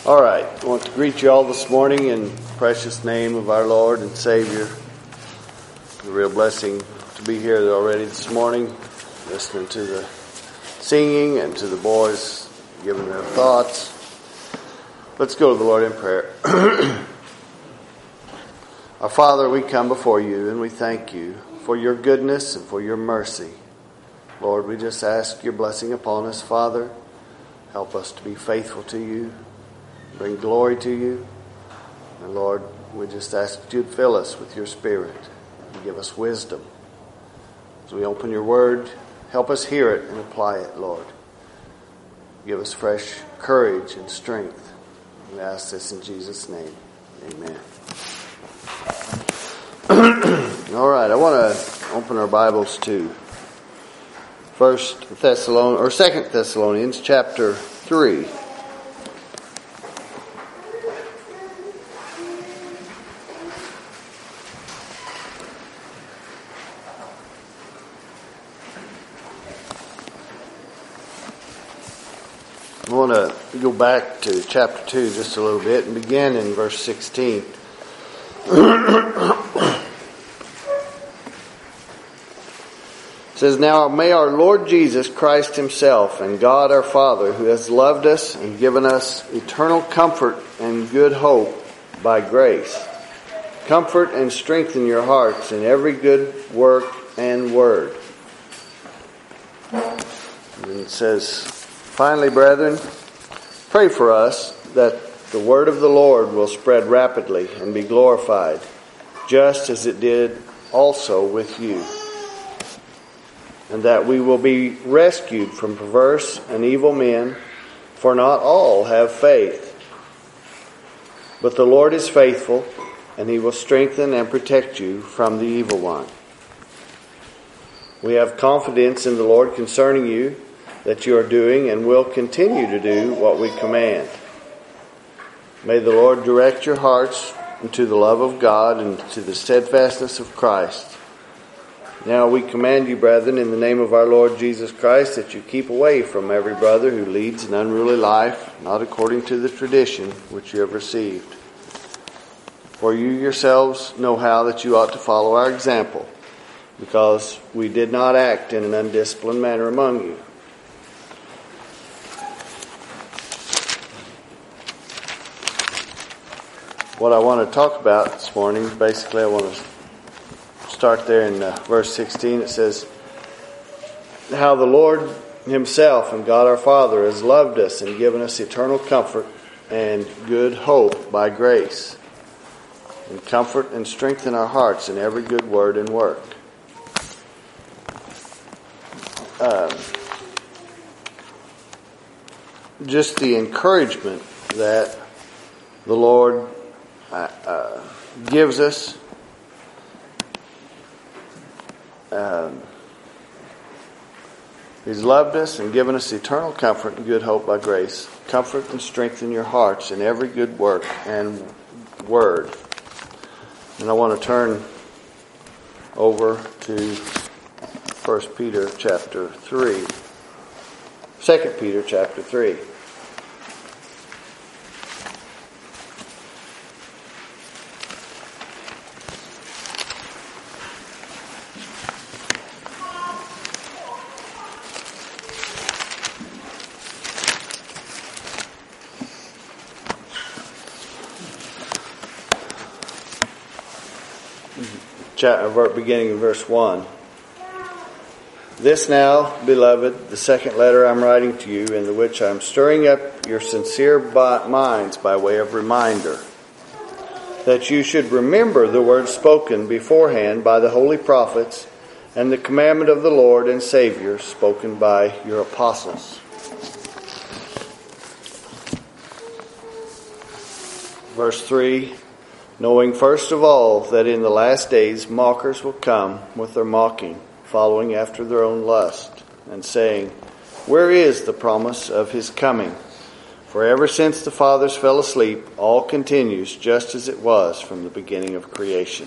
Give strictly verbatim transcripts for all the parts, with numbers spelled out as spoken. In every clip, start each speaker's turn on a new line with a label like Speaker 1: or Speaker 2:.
Speaker 1: All right, I want to greet you all this morning in the precious name of our Lord and Savior. It's a real blessing to be here already this morning, listening to the singing and to the boys giving their thoughts. Let's go to the Lord in prayer. Our Father, we come before you and we thank you for your goodness and for your mercy. Lord, we just ask your blessing upon us, Father. Help us to be faithful to you. Bring glory to you. And Lord, we just ask that you'd fill us with your Spirit and give us wisdom. As we open your word, help us hear it and apply it, Lord. Give us fresh courage and strength. We ask this in Jesus' name. Amen. All right, I want to open our Bibles to First Thessalonians or Second Thessalonians chapter three. I want to go back to chapter two just a little bit and begin in verse sixteen. It says, "Now may our Lord Jesus Christ himself and God our Father, who has loved us and given us eternal comfort and good hope by grace, comfort and strengthen your hearts in every good work and word." And it says, "Finally, brethren, pray for us that the word of the Lord will spread rapidly and be glorified, just as it did also with you, and that we will be rescued from perverse and evil men, for not all have faith. But the Lord is faithful, and he will strengthen and protect you from the evil one. We have confidence in the Lord concerning you, that you are doing and will continue to do what we command. May the Lord direct your hearts into the love of God and to the steadfastness of Christ. Now we command you, brethren, in the name of our Lord Jesus Christ, that you keep away from every brother who leads an unruly life, not according to the tradition which you have received. For you yourselves know how that you ought to follow our example, because we did not act in an undisciplined manner among you. What I want to talk about this morning, basically I want to start there in uh, verse sixteen. It says, "How the Lord himself and God our Father has loved us and given us eternal comfort and good hope by grace, and comfort and strengthen our hearts in every good word and work." Um, just the encouragement that the Lord Uh, uh, gives us um, He's loved us and given us eternal comfort and good hope by grace. Comfort and strengthen your hearts in every good work and word. And I want to turn over to First Peter chapter three. Second Peter chapter three. Beginning in verse one. "This now, beloved, the second letter I'm writing to you, in the which I'm stirring up your sincere minds by way of reminder, that you should remember the words spoken beforehand by the holy prophets, and the commandment of the Lord and Savior spoken by your apostles." Verse three. "Knowing first of all that in the last days mockers will come with their mocking, following after their own lust, and saying, 'Where is the promise of his coming?' For ever since the fathers fell asleep, all continues just as it was from the beginning of creation.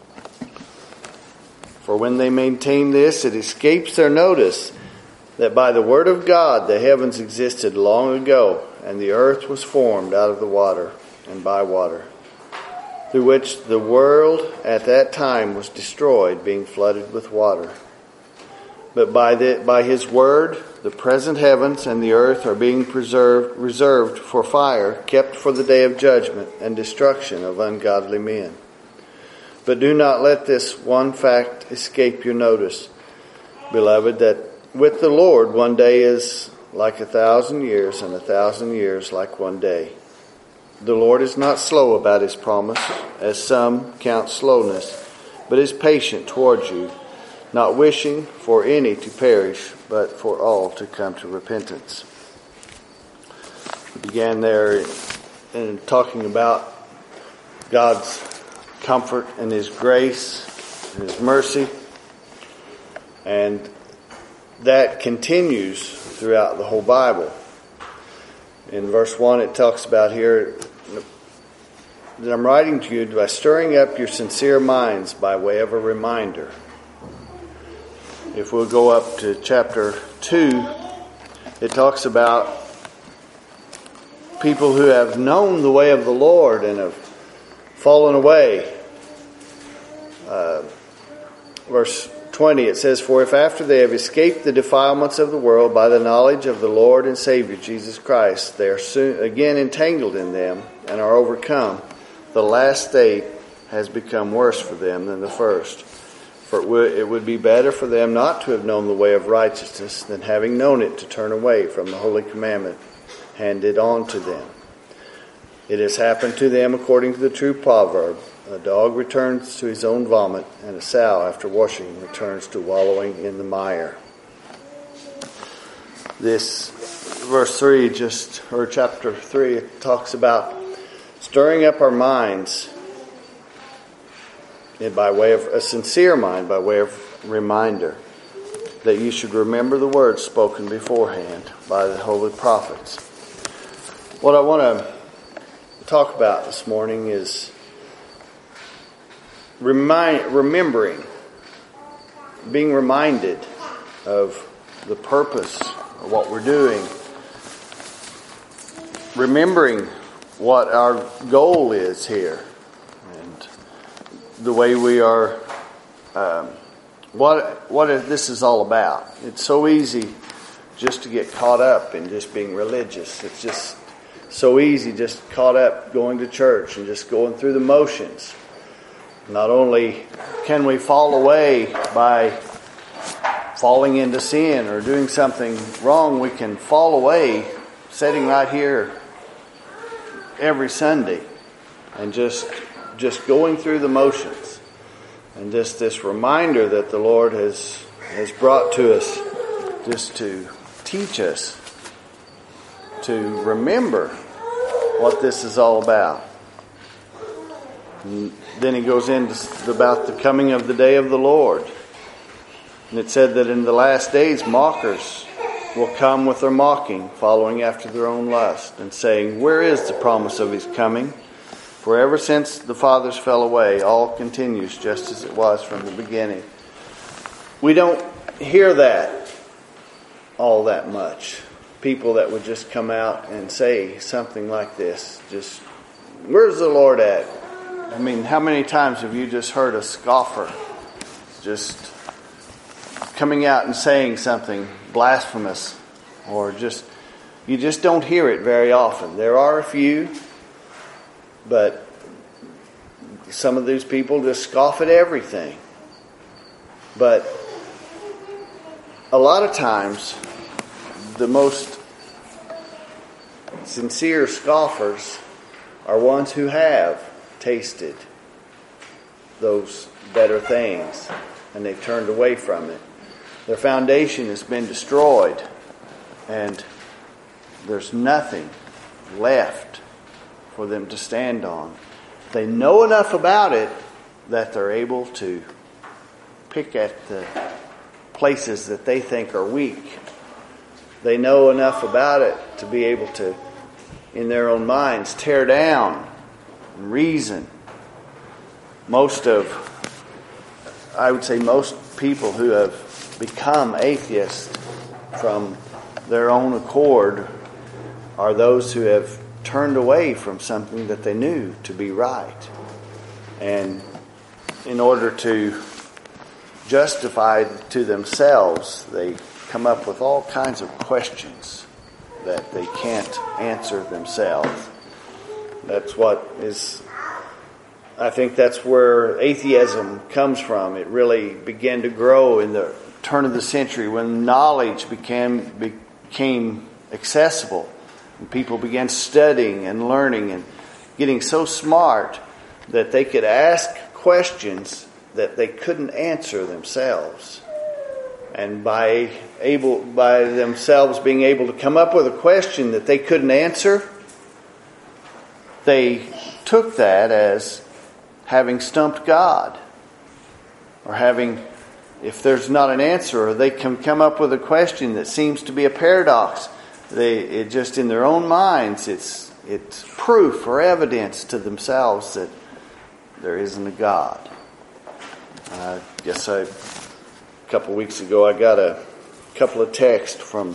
Speaker 1: For when they maintain this, it escapes their notice that by the word of God the heavens existed long ago, and the earth was formed out of the water and by water, through which the world at that time was destroyed, being flooded with water. But by the, by his word, the present heavens and the earth are being preserved, reserved for fire, kept for the day of judgment and destruction of ungodly men. But do not let this one fact escape your notice, beloved, that with the Lord one day is like a thousand years, and a thousand years like one day. The Lord is not slow about his promise, as some count slowness, but is patient towards you, not wishing for any to perish, but for all to come to repentance. We began there in, in talking about God's comfort and his grace and his mercy, and that continues throughout the whole Bible. In verse one it talks about here that I'm writing to you by stirring up your sincere minds by way of a reminder. If we'll go up to chapter two, it talks about people who have known the way of the Lord and have fallen away. Uh, verse twenty, it says, "For if after they have escaped the defilements of the world by the knowledge of the Lord and Savior Jesus Christ, they are soon again entangled in them and are overcome, the last state has become worse for them than the first. For it would, it would be better for them not to have known the way of righteousness than having known it to turn away from the holy commandment handed on to them. It has happened to them according to the true proverb, a dog returns to his own vomit, and a sow after washing returns to wallowing in the mire." This verse three, just or chapter three, it talks about stirring up our minds by way of a sincere mind, by way of reminder that you should remember the words spoken beforehand by the holy prophets. What I want to talk about this morning is remind, remembering, being reminded of the purpose of what we're doing, remembering what our goal is here, and the way we are, um, what what this is all about. It's so easy just to get caught up in just being religious. It's just so easy just caught up going to church and just going through the motions. Not only can we fall away by falling into sin or doing something wrong, we can fall away sitting right here every Sunday and just just going through the motions. And just this reminder that the Lord has has brought to us just to teach us to remember what this is all about. And then he goes into about the coming of the day of the Lord. And it said that in the last days mockers will come with their mocking, following after their own lust, and saying, "Where is the promise of his coming? For ever since the fathers fell away, all continues just as it was from the beginning." We don't hear that all that much. People that would just come out and say something like this, just, "Where's the Lord at?" I mean, how many times have you just heard a scoffer just coming out and saying something blasphemous, or just, you just don't hear it very often. There are a few, but some of these people just scoff at everything. But a lot of times, the most sincere scoffers are ones who have tasted those better things and they've turned away from it. Their foundation has been destroyed and there's nothing left for them to stand on. They know enough about it that they're able to pick at the places that they think are weak. They know enough about it to be able to, in their own minds, tear down and reason. Most of, I would say most people who have become atheists from their own accord are those who have turned away from something that they knew to be right. And in order to justify to themselves, they come up with all kinds of questions that they can't answer themselves. That's what is, I think that's where atheism comes from. It really began to grow in the turn of the century when knowledge became became accessible. And people began studying and learning and getting so smart that they could ask questions that they couldn't answer themselves. And by able by themselves being able to come up with a question that they couldn't answer, they took that as having stumped God, or having, if there's not an answer, or they can come up with a question that seems to be a paradox, they it just in their own minds, it's it's proof or evidence to themselves that there isn't a God. I guess I, a couple of weeks ago, I got a couple of texts from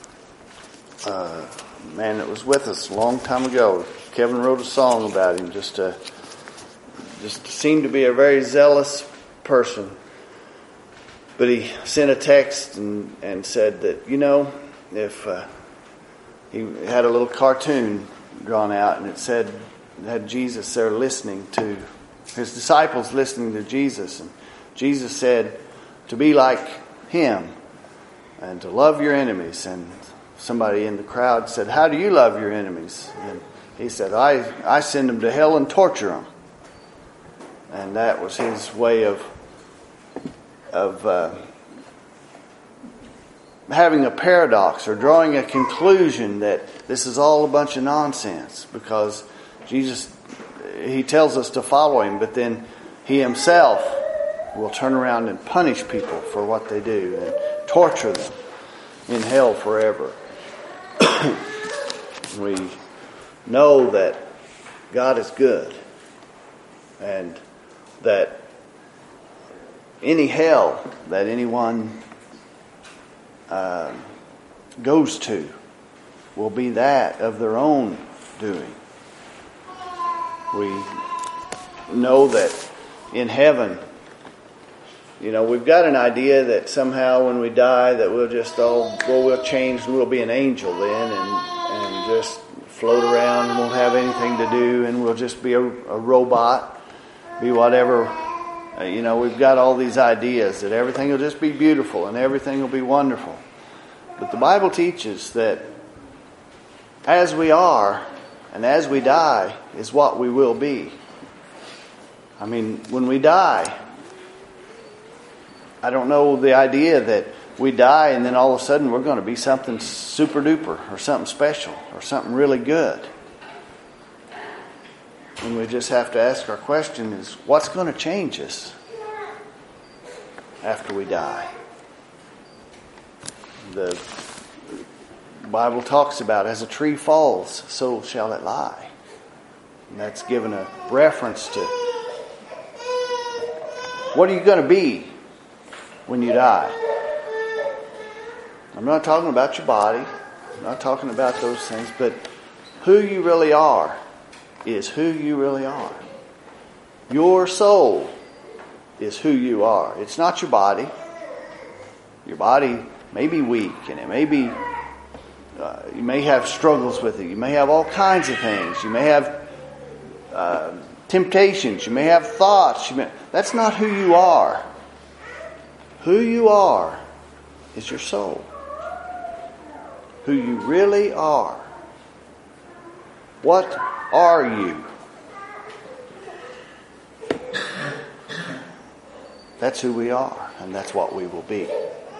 Speaker 1: a man that was with us a long time ago. Kevin wrote a song about him. Just, uh, just seemed to be a very zealous person. But he sent a text and, and said that, you know, if uh, he had a little cartoon drawn out, and it said, it had Jesus there listening to his disciples, listening to Jesus, and Jesus said to be like him and to love your enemies. And somebody in the crowd said, "How do you love your enemies?" And he said, I, I send them to hell and torture them. And that was his way of of uh, having a paradox or drawing a conclusion that this is all a bunch of nonsense, because Jesus, he tells us to follow him, but then he himself will turn around and punish people for what they do and torture them in hell forever. We know that God is good, and that any hell that anyone uh, goes to will be that of their own doing. We know that in heaven, you know, we've got an idea that somehow when we die that we'll just all, well, we'll change and we'll be an angel then, and, and just float around and won't have anything to do, and we'll just be a, a robot, be whatever. Uh, you know, we've got all these ideas that everything will just be beautiful and everything will be wonderful. But the Bible teaches that as we are and as we die is what we will be. I mean, when we die, I don't know the idea that we die and then all of a sudden we're going to be something super duper or something special or something really good. And we just have to ask our question is, what's going to change us after we die? The Bible talks about, as a tree falls, so shall it lie. And that's given a reference to what are you going to be when you die? I'm not talking about your body. I'm not talking about those things. But who you really are is who you really are. Your soul is who you are. It's not your body. Your body may be weak, and it may be, uh, you may have struggles with it. You may have all kinds of things. You may have uh, temptations. You may have thoughts. You may, that's not who you are. Who you are is your soul. Who you really are. What are you? That's who we are, and that's what we will be.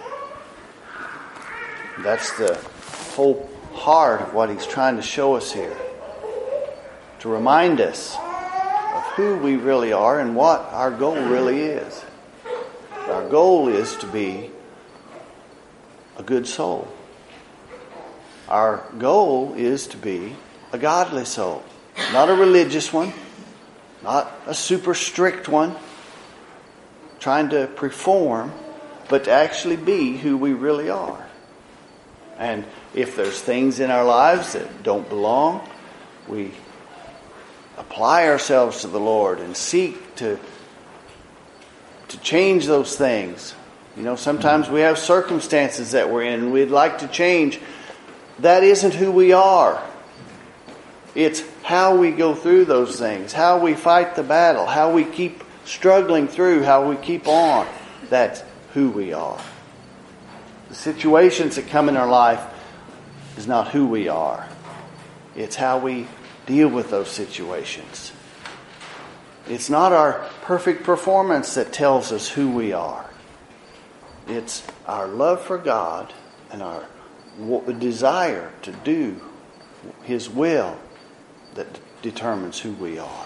Speaker 1: That's the whole heart of what he's trying to show us here. To remind us of who we really are and what our goal really is. Our goal is to be a good soul. Our goal is to be a godly soul. Not a religious one. Not a super strict one. Trying to perform. But to actually be who we really are. And
Speaker 2: If there's things in our lives that don't belong, we apply ourselves to the Lord and seek to, to change those things. You know, sometimes we have circumstances that we're in and we'd like to change. That isn't who we are. It's how we go through those things, how we fight the battle, how we keep struggling through, how we keep on. That's who we are. The situations that come in our life is not who we are. It's how we deal with those situations. It's not our perfect performance that tells us who we are. It's our love for God and our desire to do His will that determines who we are.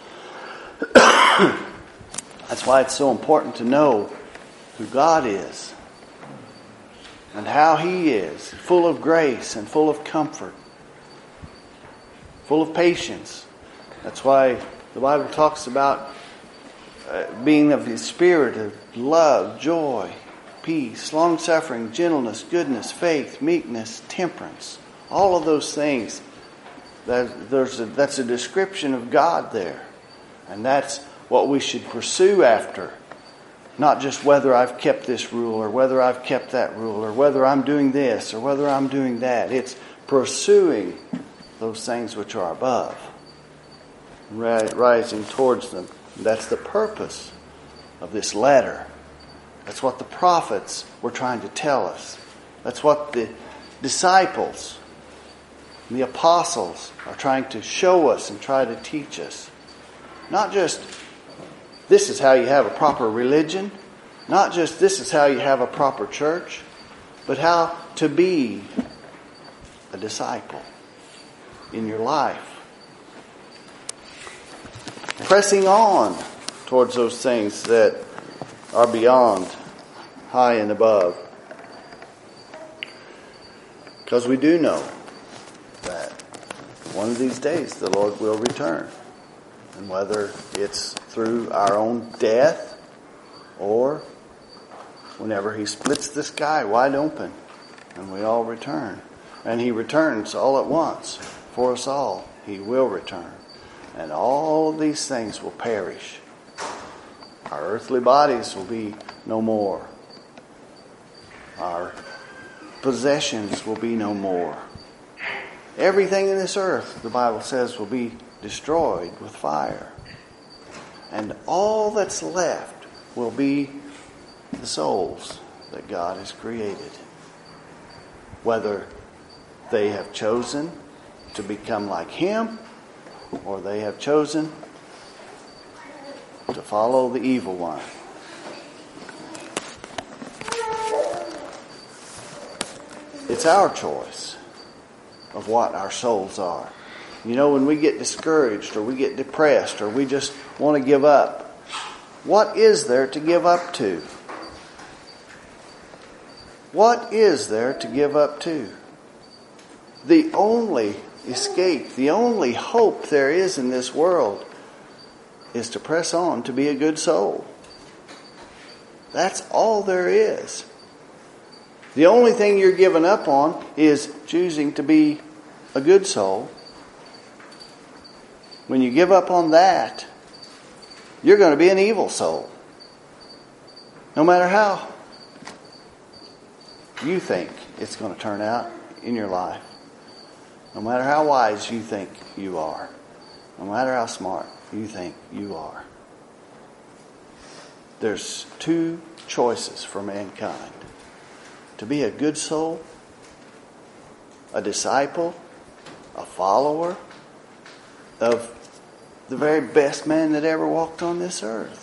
Speaker 2: That's why it's so important to know who God is and how He is, full of grace and full of comfort, full of patience. That's why the Bible talks about uh, being of His Spirit, of love, joy, peace, long-suffering, gentleness, goodness, faith, meekness, temperance. All of those things, that, there's a, that's a description of God there. And that's what we should pursue after. Not just whether I've kept this rule or whether I've kept that rule or whether I'm doing this or whether I'm doing that. It's pursuing those things which are above, rising towards them. That's the purpose of this letter. That's what the prophets were trying to tell us. That's what the disciples and the apostles are trying to show us and try to teach us. Not just, this is how you have a proper religion. Not just, this is how you have a proper church. But how to be a disciple in your life. Pressing on towards those things that are beyond, high and above. Because we do know that one of these days the Lord will return. And whether it's through our own death or whenever He splits the sky wide open and we all return. And He returns all at once for us all. He will return. And all of these things will perish. Our earthly bodies will be no more. Our possessions will be no more. Everything in this earth, the Bible says, will be destroyed with fire. And all that's left will be the souls that God has created. Whether they have chosen to become like Him or they have chosen to follow the evil one. It's our choice of what our souls are. You know, when we get discouraged or we get depressed or we just want to give up, what is there to give up to? What is there to give up to? The only escape, the only hope there is in this world is to press on to be a good soul. That's all there is. The only thing you're giving up on is choosing to be a good soul. When you give up on that, you're going to be an evil soul. No matter how you think it's going to turn out in your life. No matter how wise you think you are. No matter how smart you think you are. There's two choices for mankind. To be a good soul, a disciple, a follower of the very best man that ever walked on this earth.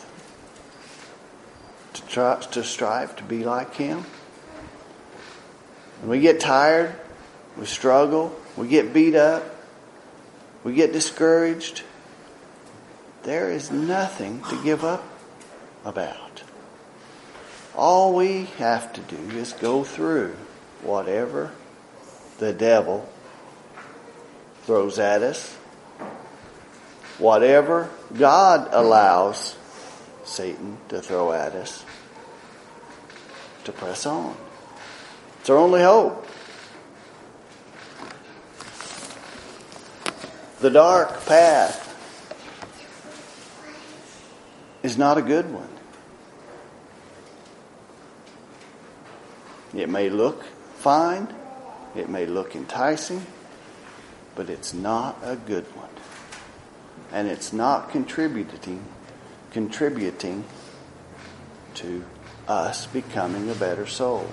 Speaker 2: To try to strive to be like Him. When we get tired, we struggle, we get beat up, we get discouraged, there is nothing to give up about. All we have to do is go through whatever the devil throws at us, whatever God allows Satan to throw at us, to press on. It's our only hope. The dark path is not a good one. It may look fine, it may look enticing, but it's not a good one. And it's not contributing contributing to us becoming a better soul.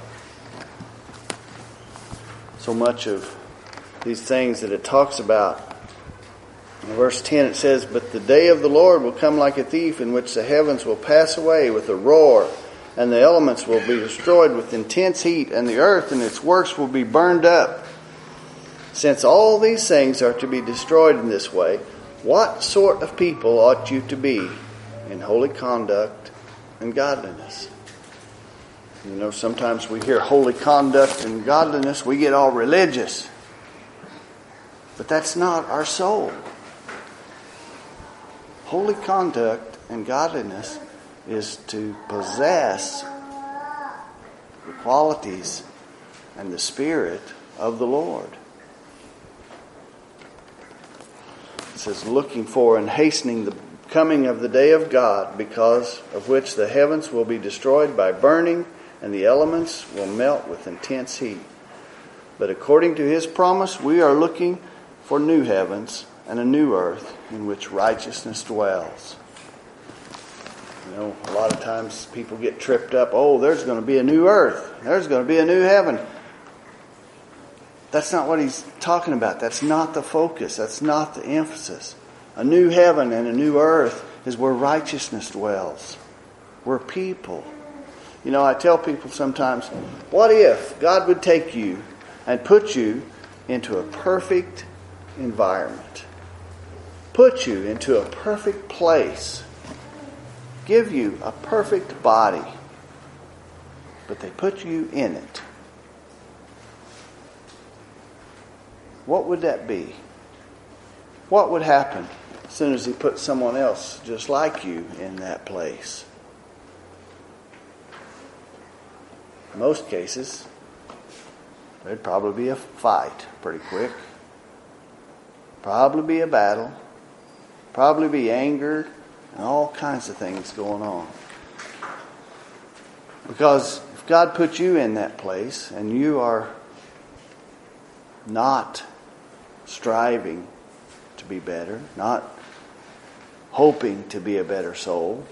Speaker 2: So much of these things that it talks about. In verse ten it says, "But the day of the Lord will come like a thief, in which the heavens will pass away with a roar, and the elements will be destroyed with intense heat, and the earth and its works will be burned up. Since all these things are to be destroyed in this way, what sort of people ought you to be in holy conduct and godliness?" You know, sometimes we hear holy conduct and godliness, we get all religious. But that's not our soul. Holy conduct and godliness is to possess the qualities and the Spirit of the Lord. It says, "Looking for and hastening the coming of the day of God, because of which the heavens will be destroyed by burning, and the elements will melt with intense heat. But according to His promise, we are looking for new heavens and a new earth in which righteousness dwells." You know, a lot of times people get tripped up. Oh, there's going to be a new earth. There's going to be a new heaven. That's not what he's talking about. That's not the focus. That's not the emphasis. A new heaven and a new earth is where righteousness dwells. We're people. You know, I tell people sometimes, what if God would take you and put you into a perfect environment? Put you into a perfect place. Give you a perfect body. But they put you in it. What would that be? What would happen as soon as He put someone else just like you in that place? In most cases, there'd probably be a fight pretty quick. Probably be a battle. Probably be anger and all kinds of things going on. Because if God put you in that place and you are not striving to be better, not hoping to be a better soul,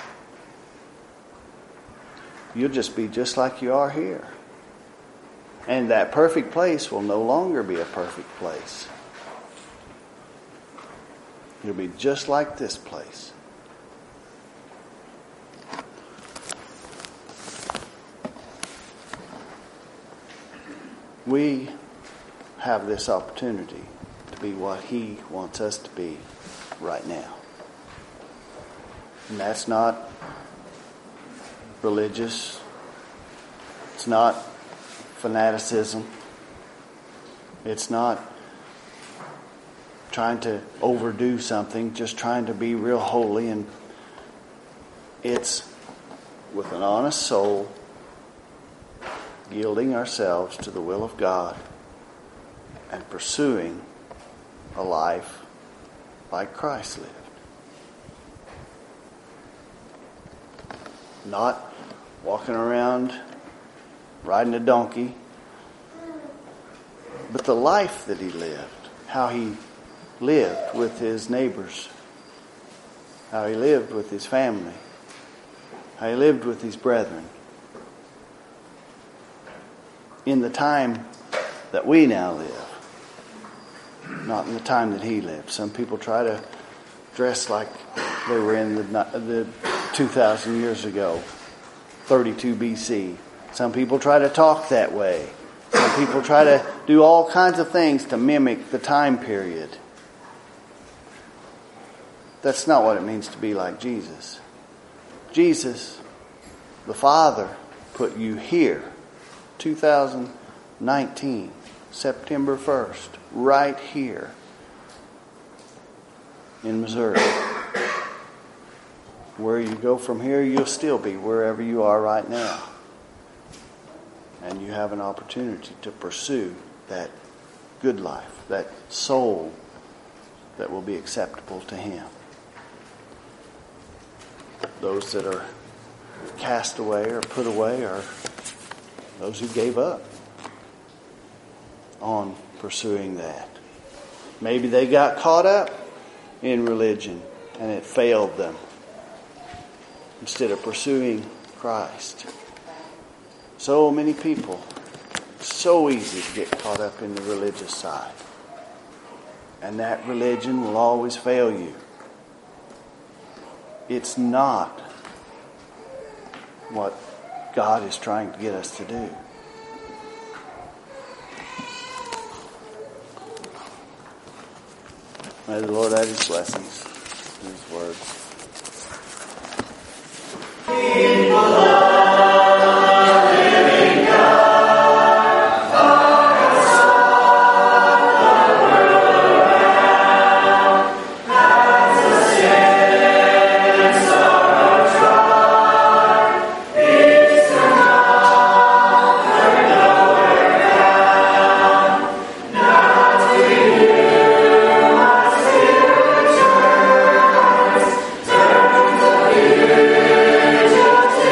Speaker 2: you'll just be just like you are here. And that perfect place will no longer be a perfect place. You'll be just like this place. We have this opportunity to be what He wants us to be right now. And that's not religious. It's not fanaticism. It's not trying to overdo something, just trying to be real holy. And it's with an honest soul, yielding ourselves to the will of God and pursuing a life like Christ lived. Not walking around riding a donkey, but the life that He lived, how He lived with His neighbors, how He lived with His family, how He lived with His brethren. In the time that we now live, not in the time that He lived. Some people try to dress like they were in the, the two thousand years ago, thirty-two B C. Some people try to talk that way. Some people try to do all kinds of things to mimic the time period. That's not what it means to be like Jesus. Jesus, the Father, put you here, two thousand nineteen, September first, right here in Missouri. Where you go from here, you'll still be wherever you are right now. And you have an opportunity to pursue that good life, that soul that will be acceptable to Him. Those that are cast away or put away are those who gave up on pursuing that. Maybe they got caught up in religion and it failed them instead of pursuing Christ. So many people, so easy to get caught up in the religious side. And that religion will always fail you. It's not what God is trying to get us to do. May the Lord add His blessings to His words.
Speaker 3: Turn to you.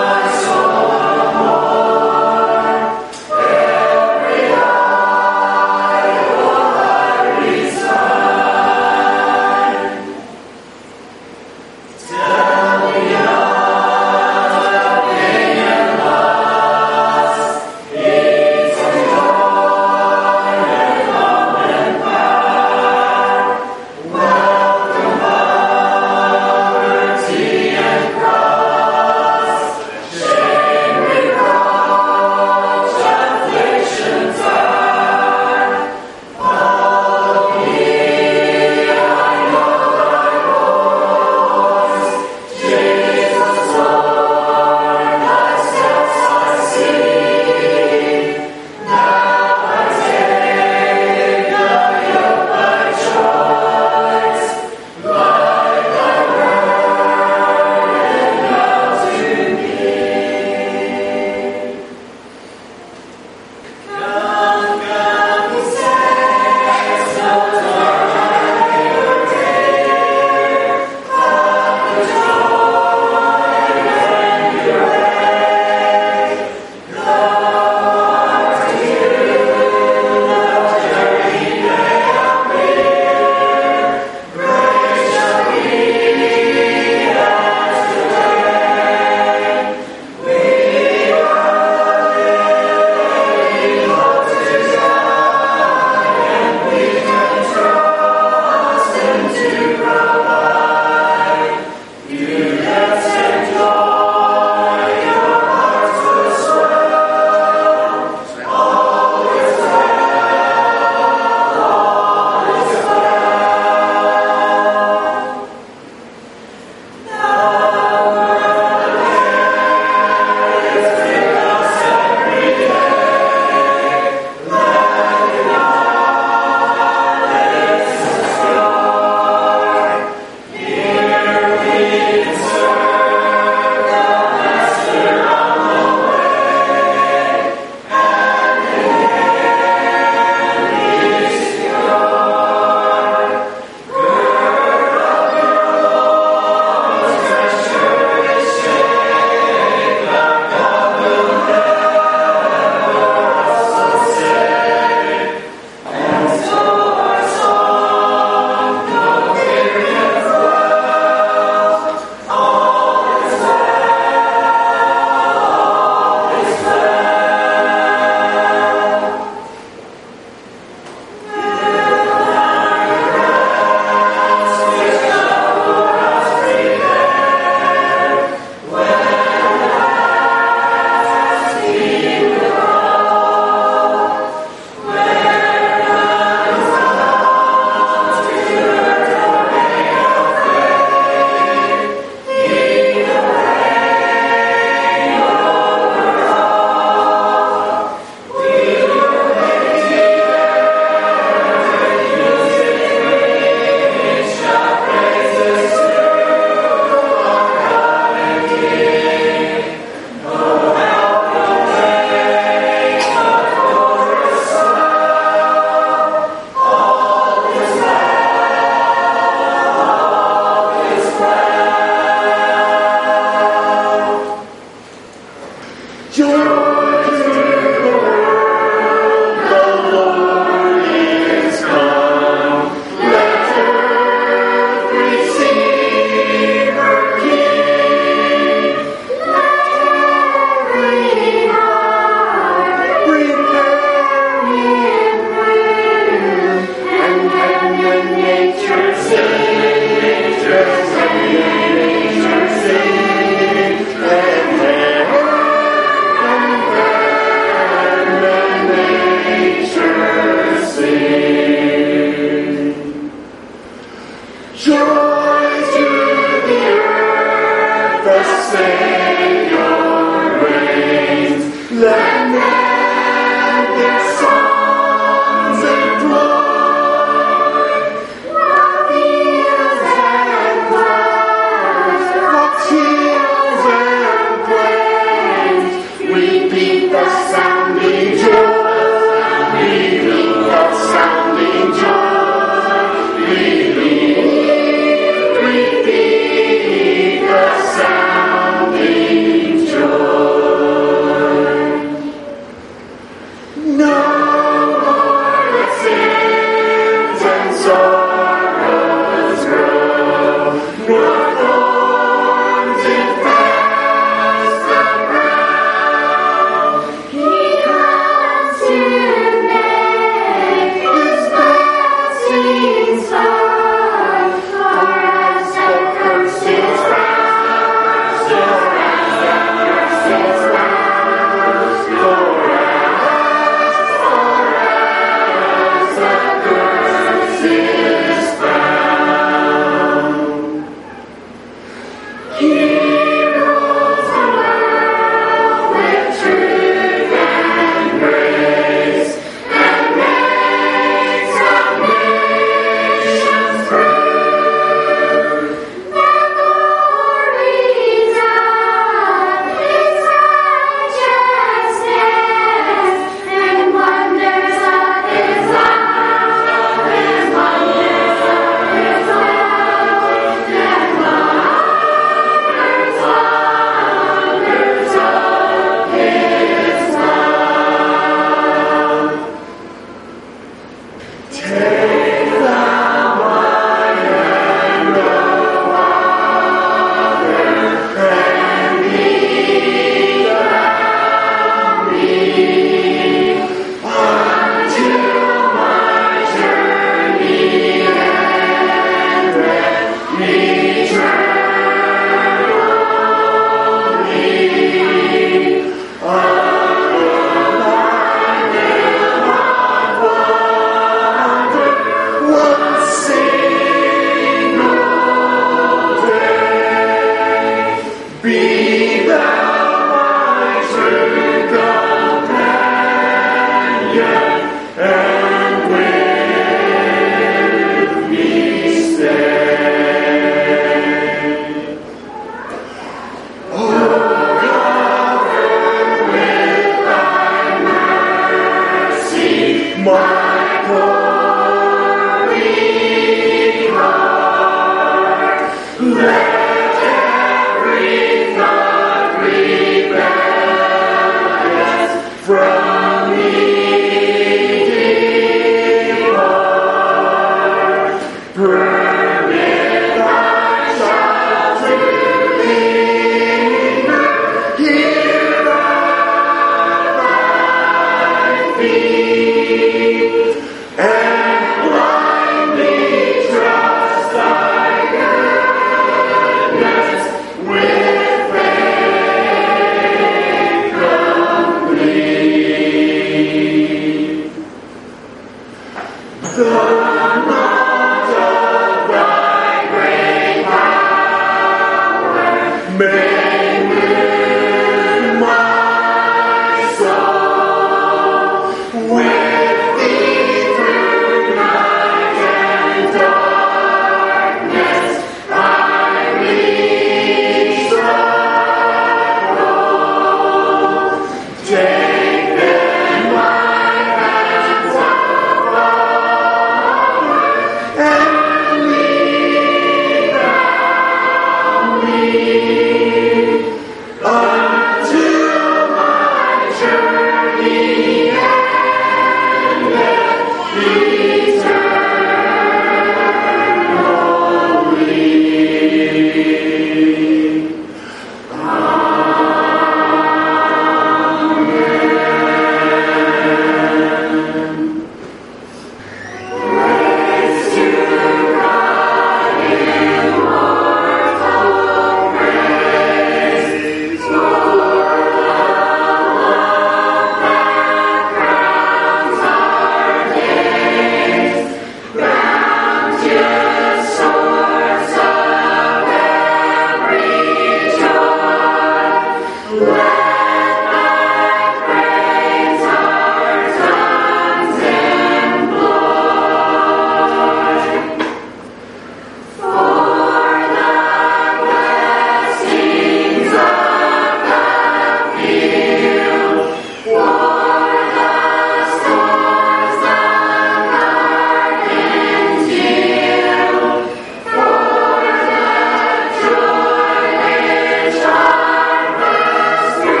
Speaker 3: Harvest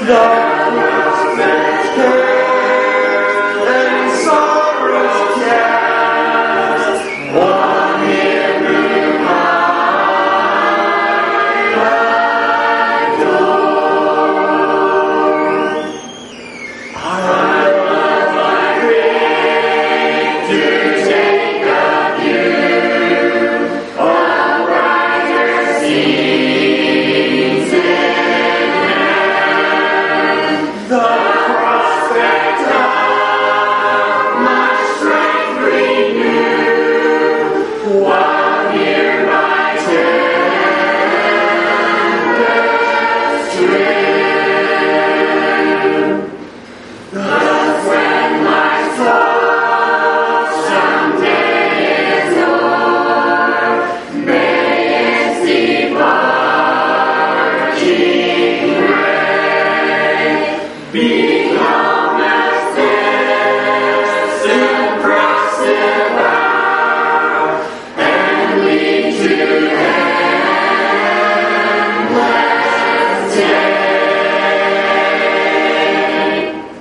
Speaker 3: Be